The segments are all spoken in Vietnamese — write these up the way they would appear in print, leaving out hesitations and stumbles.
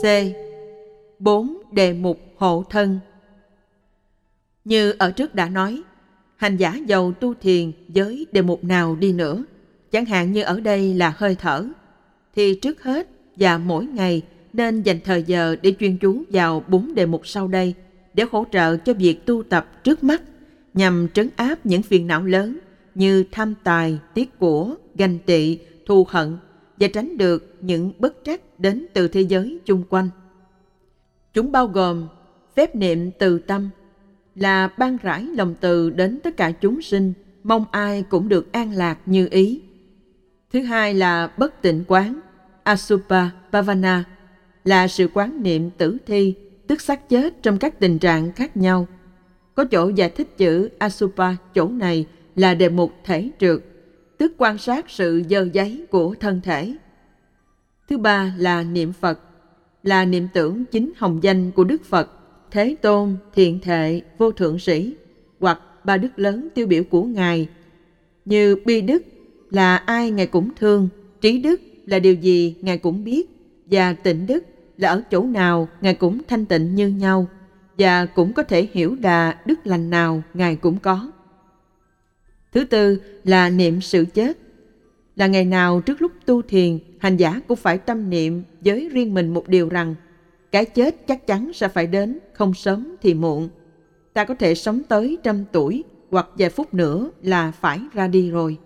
C. 4 đề mục hộ thân. Như ở trước đã nói, hành giả dầu tu thiền với đề mục nào đi nữa, chẳng hạn như ở đây là hơi thở, thì trước hết và mỗi ngày nên dành thời giờ để chuyên chú vào 4 đề mục sau đây để hỗ trợ cho việc tu tập trước mắt, nhằm trấn áp những phiền não lớn như tham tài, tiếc của, ganh tị, thù hận và tránh được những bất trắc đến từ thế giới chung quanh. Chúng bao gồm phép niệm từ tâm, là ban rải lòng từ đến tất cả chúng sinh, mong ai cũng được an lạc như ý. Thứ hai là bất tịnh quán, Asubha Bhavana, là sự quán niệm tử thi, tức xác chết trong các tình trạng khác nhau. Có chỗ giải thích chữ Asubha chỗ này là đề mục thể trượt, tức quan sát sự dơ dáy của thân thể. Thứ ba là niệm Phật, là niệm tưởng chính hồng danh của Đức Phật, Thế Tôn, Thiện Thệ, Vô Thượng Sĩ, hoặc ba đức lớn tiêu biểu của Ngài, như bi đức là ai Ngài cũng thương, trí đức là điều gì Ngài cũng biết, và tịnh đức là ở chỗ nào Ngài cũng thanh tịnh như nhau, và cũng có thể hiểu đà đức lành nào Ngài cũng có. Thứ tư là niệm sự chết, là ngày nào trước lúc tu thiền, hành giả cũng phải tâm niệm với riêng mình một điều rằng cái chết chắc chắn sẽ phải đến, không sớm thì muộn. Ta có thể sống tới 100 tuổi hoặc vài phút nữa là phải ra đi rồi.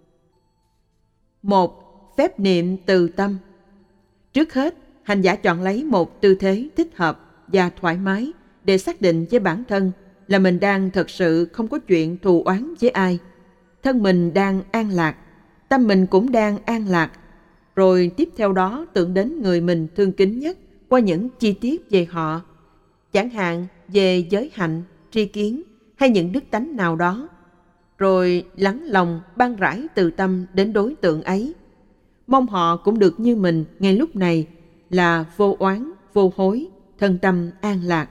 1. Phép niệm từ tâm. Trước hết, hành giả chọn lấy một tư thế thích hợp và thoải mái để xác định với bản thân là mình đang thật sự không có chuyện thù oán với ai. Thân mình đang an lạc, tâm mình cũng đang an lạc. Rồi tiếp theo đó tưởng đến người mình thương kính nhất qua những chi tiết về họ, chẳng hạn về giới hạnh, tri kiến hay những đức tánh nào đó. Rồi lắng lòng ban rải từ tâm đến đối tượng ấy, mong họ cũng được như mình ngay lúc này, là vô oán, vô hối, thân tâm an lạc.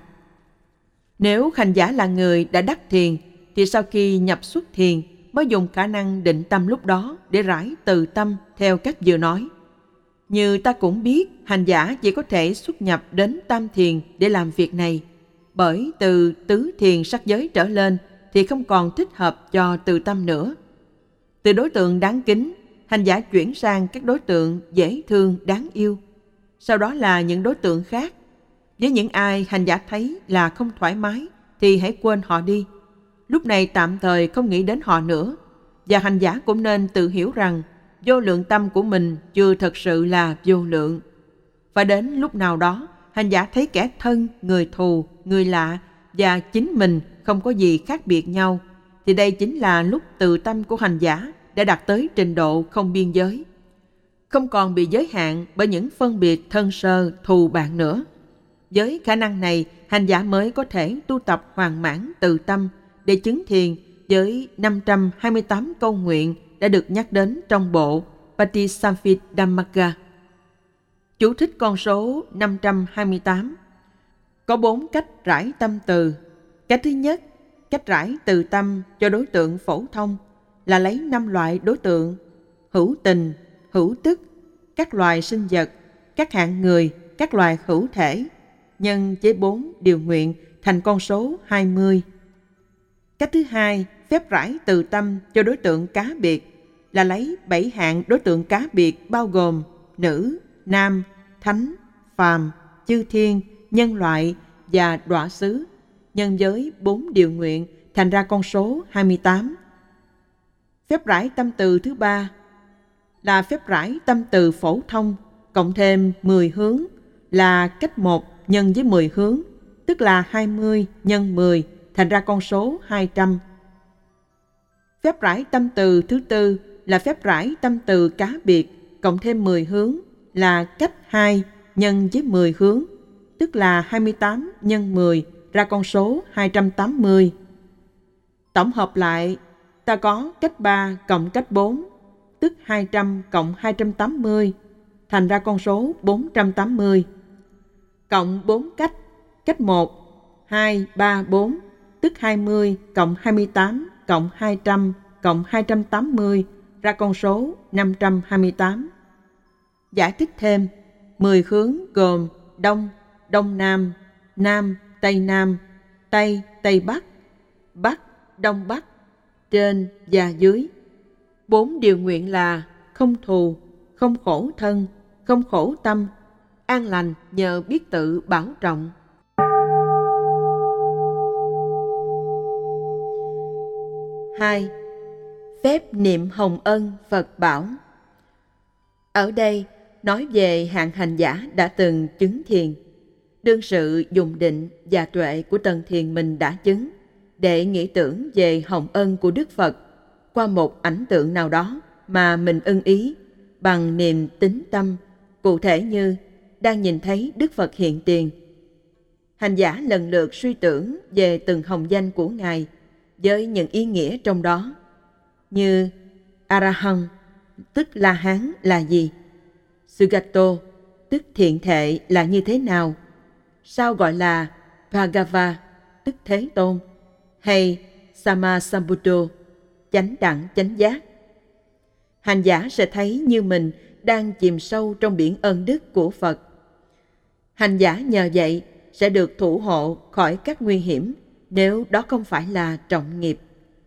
Nếu hành giả là người đã đắc thiền, thì sau khi nhập xuất thiền mới dùng khả năng định tâm lúc đó để rải từ tâm theo cách vừa nói. Như ta cũng biết, hành giả chỉ có thể xuất nhập đến tam thiền để làm việc này, bởi từ tứ thiền sắc giới trở lên thì không còn thích hợp cho từ tâm nữa. Từ đối tượng đáng kính, hành giả chuyển sang các đối tượng dễ thương, đáng yêu. Sau đó là những đối tượng khác. Với những ai hành giả thấy là không thoải mái thì hãy quên họ đi. Lúc này tạm thời không nghĩ đến họ nữa. Và hành giả cũng nên tự hiểu rằng vô lượng tâm của mình chưa thật sự là vô lượng. Và đến lúc nào đó, hành giả thấy kẻ thân, người thù, người lạ và chính mình không có gì khác biệt nhau, thì đây chính là lúc từ tâm của hành giả đã đạt tới trình độ không biên giới, không còn bị giới hạn bởi những phân biệt thân sơ thù bạn nữa. Với khả năng này, hành giả mới có thể tu tập hoàn mãn từ tâm để chứng thiền với 528 câu nguyện đã được nhắc đến trong bộ Patisamphidamagga. Chú thích con số 528. Có 4 cách rải tâm từ. Cách thứ nhất, cách rải từ tâm cho đối tượng phổ thông là lấy 5 loại đối tượng: hữu tình, hữu tức, các loài sinh vật, các hạng người, các loài hữu thể, nhân với 4 điều nguyện thành con số 20. Cách thứ hai, phép rải từ tâm cho đối tượng cá biệt là lấy 7 hạng đối tượng cá biệt bao gồm nữ, nam, thánh, phàm, chư thiên, nhân loại và đọa xứ, nhân với 4 điều nguyện thành ra con số 28. Phép rải tâm từ thứ ba là phép rải tâm từ phổ thông cộng thêm 10 hướng là cách 1 nhân với 10 hướng, tức là 20 nhân 10 thành ra con số 200. Phép rải tâm từ thứ tư là phép rải tâm từ cá biệt cộng thêm 10 hướng là cách 2 nhân với 10 hướng, tức là 28 nhân 10 ra con số 280. Tổng hợp lại, ta có cách 3 cộng cách 4, tức 200 cộng 280, thành ra con số 480. Cộng 4 cách, cách 1, 2, 3, 4, tức 20 cộng 28 cộng 200 cộng 280 ra con số 528. Giải thích thêm, 10 hướng gồm Đông, Đông Nam, Nam, Tây Nam, Tây, Tây Bắc, Bắc, Đông Bắc, trên và dưới. 4 điều nguyện là không thù, không khổ thân, không khổ tâm, an lành nhờ biết tự bảo trọng. 2. Phép niệm hồng ân Phật bảo. Ở đây nói về hạng hành giả đã từng chứng thiền, đương sự dùng định và tuệ của tầng thiền mình đã chứng để nghĩ tưởng về hồng ân của Đức Phật qua một ảnh tượng nào đó mà mình ưng ý bằng niềm tín tâm, cụ thể như đang nhìn thấy Đức Phật hiện tiền. Hành giả lần lượt suy tưởng về từng hồng danh của Ngài với những ý nghĩa trong đó, như A-ra-hăng, tức La-hán là gì? Sugato, tức thiện thệ là như thế nào? Sao gọi là Bhagava, tức Thế Tôn? Hay Sammasambuddho, chánh đẳng chánh giác? Hành giả sẽ thấy như mình đang chìm sâu trong biển ân đức của Phật. Hành giả nhờ vậy sẽ được thủ hộ khỏi các nguy hiểm nếu đó không phải là trọng nghiệp.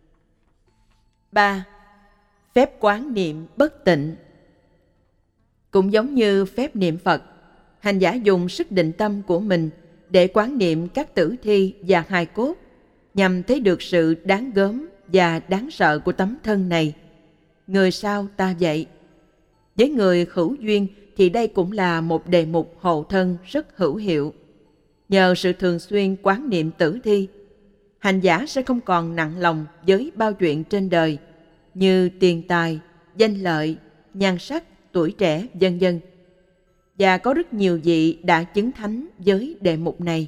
3. Phép quán niệm bất tịnh. Cũng giống như phép niệm Phật, hành giả dùng sức định tâm của mình để quán niệm các tử thi và hài cốt, nhằm thấy được sự đáng gớm và đáng sợ của tấm thân này. Người sao ta vậy? Với người hữu duyên thì đây cũng là một đề mục hộ thân rất hữu hiệu. Nhờ sự thường xuyên quán niệm tử thi, hành giả sẽ không còn nặng lòng với bao chuyện trên đời như tiền tài, danh lợi, nhan sắc, tuổi trẻ, vân vân. Và có rất nhiều vị đã chứng thánh với đề mục này.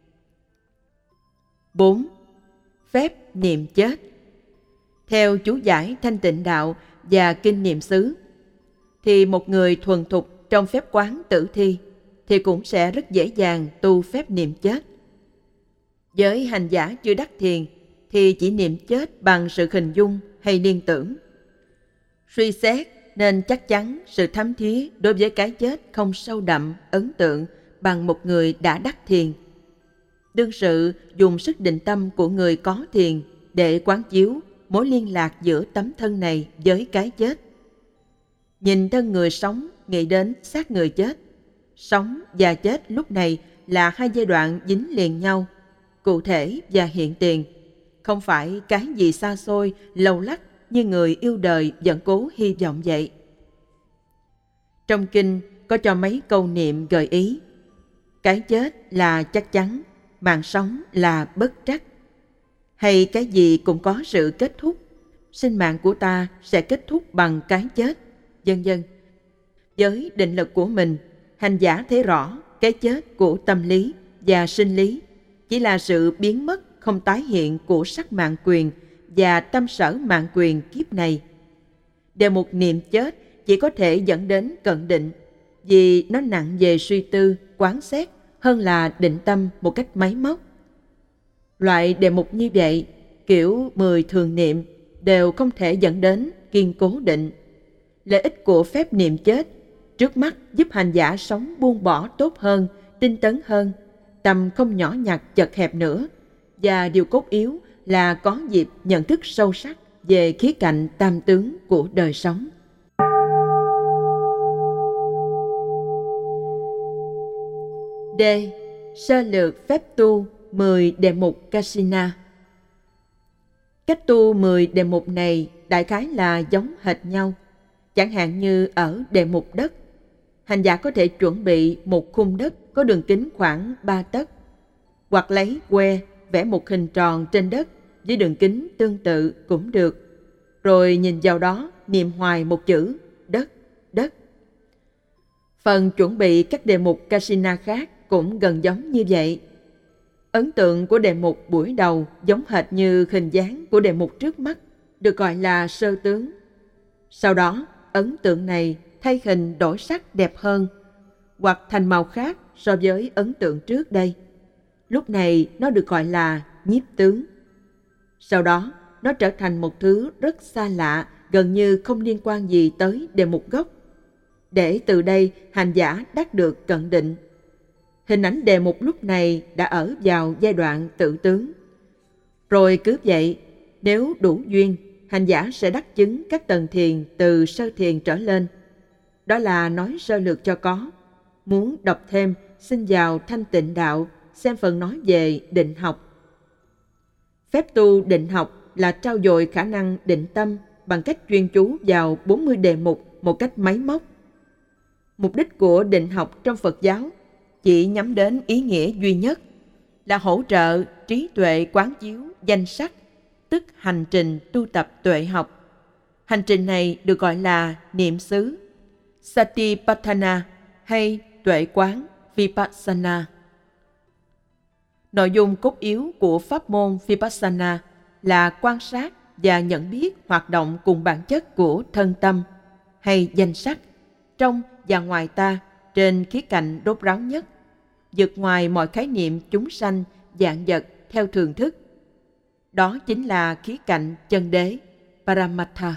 4. Phép niệm chết. Theo chú giải Thanh Tịnh Đạo và Kinh Niệm xứ, thì một người thuần thục trong phép quán tử thi thì cũng sẽ rất dễ dàng tu phép niệm chết. Với hành giả chưa đắc thiền thì chỉ niệm chết bằng sự hình dung hay liên tưởng. Suy xét nên chắc chắn sự thấm thía đối với cái chết không sâu đậm, ấn tượng bằng một người đã đắc thiền. Đương sự dùng sức định tâm của người có thiền để quán chiếu mối liên lạc giữa tấm thân này với cái chết. Nhìn thân người sống, nghĩ đến xác người chết. Sống và chết lúc này là hai giai đoạn dính liền nhau, cụ thể và hiện tiền, không phải cái gì xa xôi, lâu lắc như người yêu đời vẫn cố hy vọng vậy. Trong kinh có cho mấy câu niệm gợi ý. Cái chết là chắc chắn, mạng sống là bất trắc. Hay cái gì cũng có sự kết thúc, sinh mạng của ta sẽ kết thúc bằng cái chết, vân vân. Với định lực của mình, hành giả thấy rõ cái chết của tâm lý và sinh lý chỉ là sự biến mất không tái hiện của sắc mạng quyền và tâm sở mạng quyền kiếp này. Đề mục niệm chết chỉ có thể dẫn đến cận định, vì nó nặng về suy tư, quán xét hơn là định tâm một cách máy móc. Loại đề mục như vậy, kiểu 10 thường niệm, đều không thể dẫn đến kiên cố định. Lợi ích của phép niệm chết trước mắt giúp hành giả sống buông bỏ tốt hơn, tinh tấn hơn, tâm không nhỏ nhặt chật hẹp nữa, và điều cốt yếu là có dịp nhận thức sâu sắc về khía cạnh tam tướng của đời sống. D. Sơ lược phép tu 10 đề mục Kasina. Cách tu 10 đề mục này đại khái là giống hệt nhau. Chẳng hạn như ở đề mục đất, hành giả có thể chuẩn bị một khung đất có đường kính khoảng 3 tấc, hoặc lấy que vẽ một hình tròn trên đất với đường kính tương tự cũng được, rồi nhìn vào đó niệm hoài một chữ đất, đất. Phần chuẩn bị các đề mục Kasina khác cũng gần giống như vậy. Ấn tượng của đề mục buổi đầu giống hệt như hình dáng của đề mục trước mắt, được gọi là sơ tướng. Sau đó, ấn tượng này thay hình đổi sắc đẹp hơn, hoặc thành màu khác so với ấn tượng trước đây. Lúc này nó được gọi là nhiếp tướng. Sau đó, nó trở thành một thứ rất xa lạ, gần như không liên quan gì tới đề mục gốc, để từ đây hành giả đắc được cận định. Hình ảnh đề mục lúc này đã ở vào giai đoạn tự tướng. Rồi cứ vậy, nếu đủ duyên, hành giả sẽ đắc chứng các tầng thiền từ sơ thiền trở lên. Đó là nói sơ lược cho có. Muốn đọc thêm, xin vào Thanh Tịnh Đạo, xem phần nói về định học. Phép tu định học là trau dồi khả năng định tâm bằng cách chuyên chú vào 40 đề mục một cách máy móc. Mục đích của định học trong Phật giáo chỉ nhắm đến ý nghĩa duy nhất là hỗ trợ trí tuệ quán chiếu danh sắc, tức hành trình tu tập tuệ học. Hành trình này được gọi là niệm xứ, Satipatthana hay tuệ quán Vipassana. Nội dung cốt yếu của pháp môn Vipassana là quan sát và nhận biết hoạt động cùng bản chất của thân tâm hay danh sắc trong và ngoài ta trên khía cạnh rốt ráo nhất, vượt ngoài mọi khái niệm chúng sanh vạn vật theo thường thức. Đó chính là khía cạnh chân đế, Paramatha.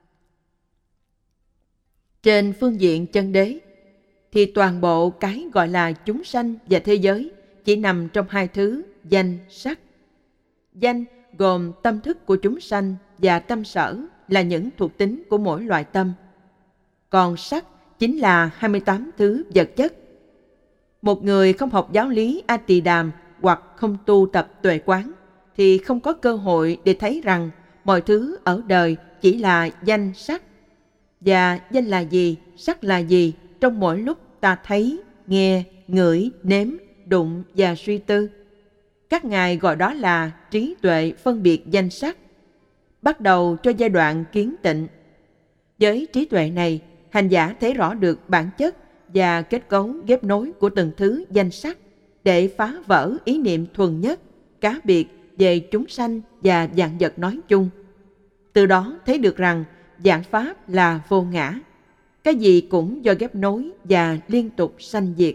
Trên phương diện chân đế thì toàn bộ cái gọi là chúng sanh và thế giới chỉ nằm trong hai thứ danh sắc. Danh gồm tâm thức của chúng sanh và tâm sở là những thuộc tính của mỗi loại tâm. Còn sắc chính là 28 thứ vật chất. Một người không học giáo lý A Tỳ Đàm hoặc không tu tập tuệ quán thì không có cơ hội để thấy rằng mọi thứ ở đời chỉ là danh sắc. Và danh là gì, sắc là gì trong mỗi lúc ta thấy, nghe, ngửi, nếm, đụng và suy tư. Các ngài gọi đó là trí tuệ phân biệt danh sắc, bắt đầu cho giai đoạn kiến tịnh. Với trí tuệ này, hành giả thấy rõ được bản chất và kết cấu ghép nối của từng thứ danh sắc để phá vỡ ý niệm thuần nhất, cá biệt về chúng sanh và vạn vật nói chung. Từ đó thấy được rằng vạn pháp là vô ngã, cái gì cũng do ghép nối và liên tục sanh diệt.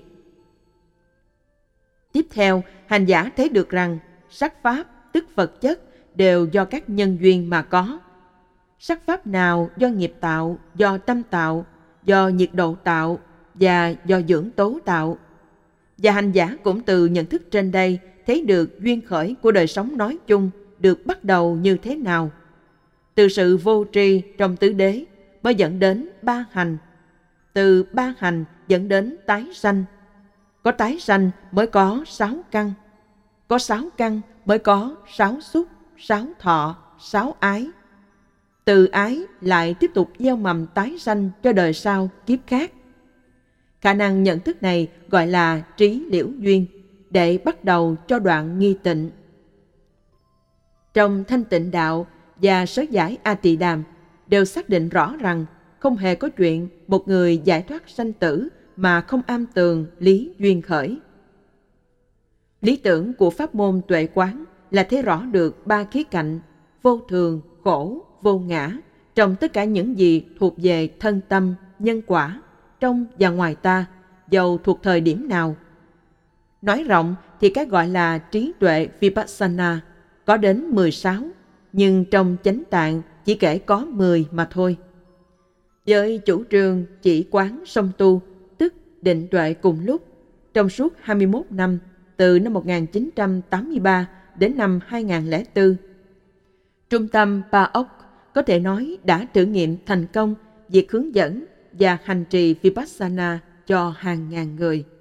Tiếp theo, hành giả thấy được rằng sắc pháp, tức vật chất, đều do các nhân duyên mà có. Sắc pháp nào do nghiệp tạo, do tâm tạo, do nhiệt độ tạo và do dưỡng tố tạo. Và hành giả cũng từ nhận thức trên đây thấy được duyên khởi của đời sống nói chung được bắt đầu như thế nào. Từ sự vô tri trong tứ đế mới dẫn đến ba hành. Từ ba hành dẫn đến tái sanh. Có tái sanh mới có 6 căn. Có 6 căn mới có 6 xúc, 6 thọ, 6 ái. Từ ái lại tiếp tục gieo mầm tái sanh cho đời sau kiếp khác. Khả năng nhận thức này gọi là trí liễu duyên, để bắt đầu cho đoạn nghi tịnh. Trong Thanh Tịnh Đạo và Sớ Giải A Tỳ Đàm đều xác định rõ rằng không hề có chuyện một người giải thoát sanh tử mà không am tường lý duyên khởi. Lý tưởng của pháp môn tuệ quán là thấy rõ được ba khía cạnh vô thường, khổ, vô ngã trong tất cả những gì thuộc về thân tâm, nhân quả, trong và ngoài ta, dầu thuộc thời điểm nào. Nói rộng thì cái gọi là trí tuệ Vipassana có đến 16, nhưng trong chánh tạng chỉ kể có 10 mà thôi. Với chủ trương chỉ quán song tu, tức định tuệ cùng lúc, trong suốt 21 năm, từ năm 1983 đến năm 2004, Trung tâm PAOK có thể nói đã thử nghiệm thành công việc hướng dẫn và hành trì Vipassana cho hàng ngàn người.